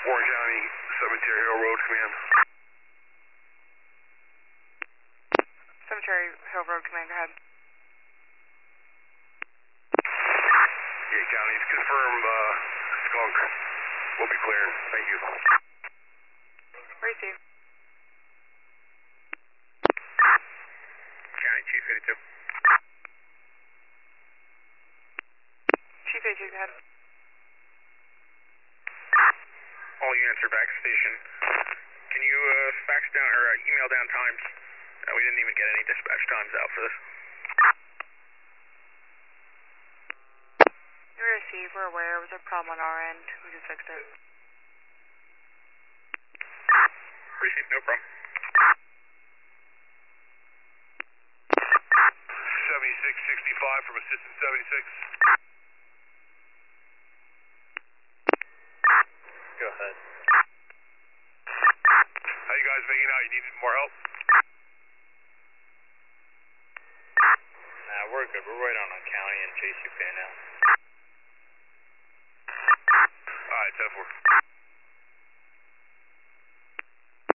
Warren County, Cemetery Hill Road Command. Cemetery Hill Road Command, go ahead. Yeah, counties, confirm skunk. We'll be clearing. Thank you. Receive. County Chief 82. Chief 82, go ahead. All units are back station. Can you fax down or email down times? We didn't even get any dispatch times out for this. We received, we're aware. It was a problem on our end. We just fixed it. Received, no problem. 7665 from Assistant 76. Go ahead. How you guys making out? You need more help? Nah, we're good. We're right on County and JCP now. Alright, 10-4.